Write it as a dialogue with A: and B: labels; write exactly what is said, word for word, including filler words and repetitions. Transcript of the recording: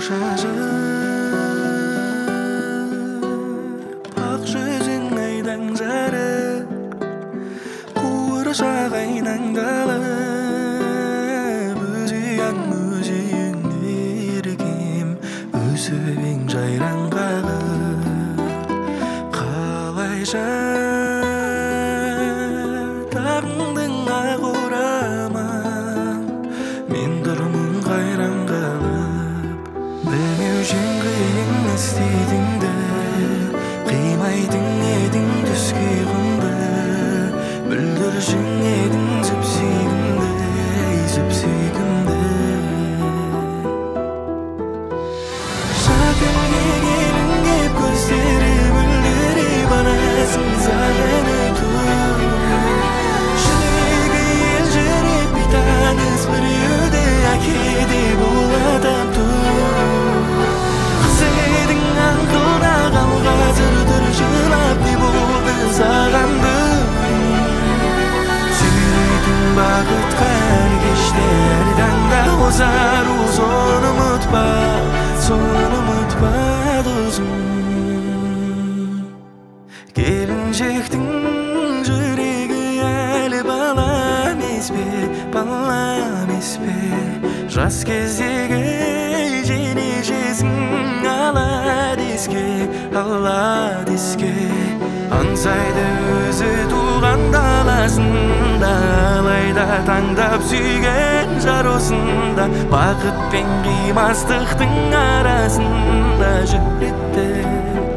A: шашып ақ жүзің айдан жарық қуыршақ айнаңдалып өзең өзең еркем өсіп ең жайраң қағып қалайша тағындың ақ орамал мен тұрмын қайран қалып білмеуші қиын істейтінді қимайтын едің түске қонды бүлдіршін едің жіп сүйкімді жіп сүйкімді шатырге келін кеп көздері мөлдірей барасың сағынып тұр жүрегі елжіреп бейтаныс біреуді әкеде боладап тұр қыз едің аңқылдақ ал қазір тұр жылап не болды саған бақытқа әр кеште әр таңда озару соны ұмытпа соны ұмытпа досым келіншектің жүрегі әлі бала емес пе бала емес пе жас кездегі жеңешесін алады еске алады еске аңсайды өзі туған даласында алайда таңдап сүйген жар осында бақыт пен қимастықтың арасында жүреді